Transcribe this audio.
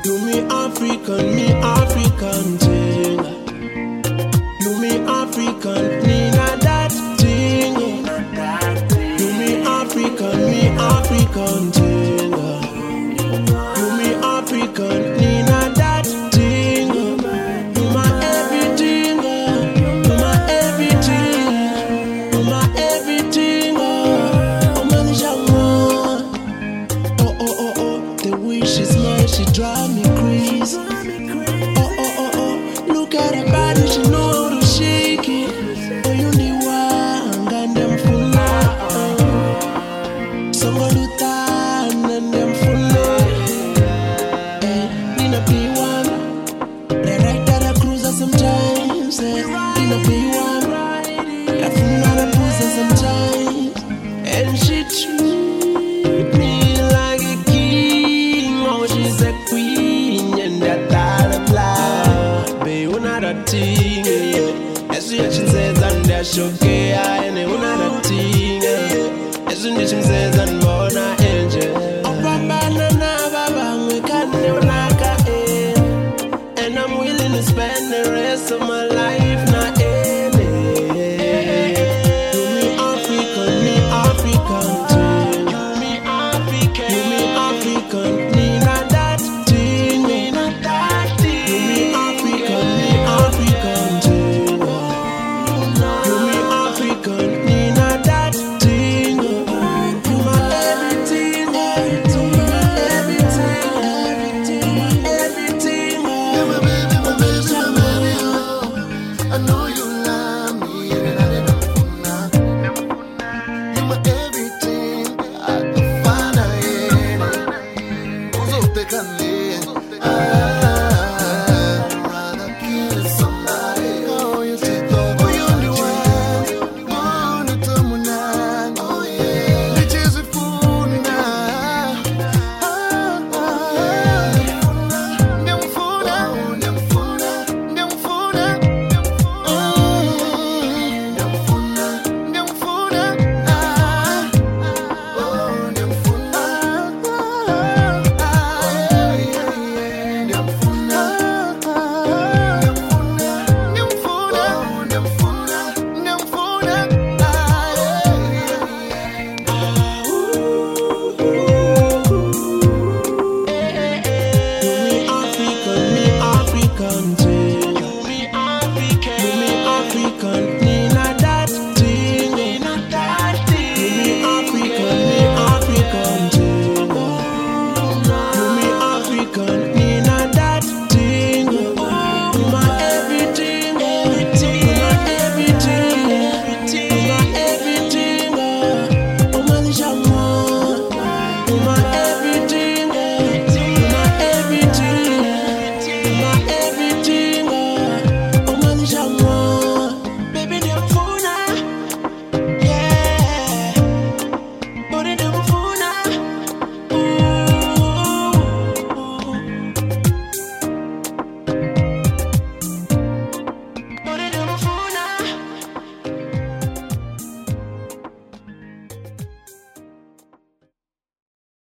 You me African thing. You me African, me not that thing. You me African thing. You me African, me not that thing. You my everything. You my everything. You my everything. Oh man, oh, the wish is mine, she drive me crazy. Look at her body, she know how to shake it. Oh, you need one, and them full of. Somebody time, and them full of. Nina P1, they ride that a cruiser sometimes. Nina P1, I feel not a cruiser sometimes. And she treat me like a king. Oh, she's a queen, and that all blah. Be another thing. As soon as she says, and that's okay. And another thing. As soon as she says, and